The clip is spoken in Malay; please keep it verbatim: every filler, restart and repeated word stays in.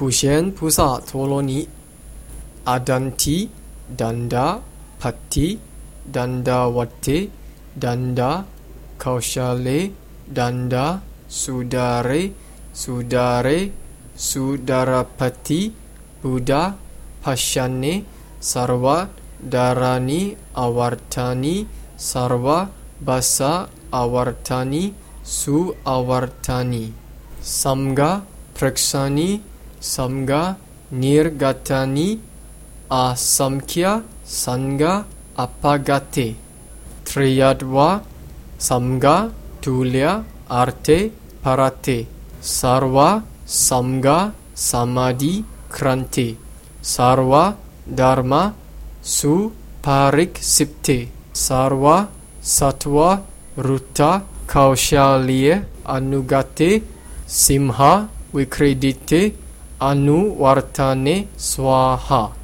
Pushen Pusa Toloni Adanti Danda Patti Danda Wate Danda Kaushale Danda Sudare Sudare Sudarapati Buddha Pashane Sarva Darani Avartani Sarva Basa Avartani Su Avartani Samga Praksani Samga Nirgatani Asamkhya Sanga Apagate Triyadva Samga Tulya Arte Parate Sarva Samga Samadhi Krante Sarva Dharma Su Parik Sipte Sarva Satwa Ruta Kaushalye Anugate Simha Vikredite Anu Vartane Swaha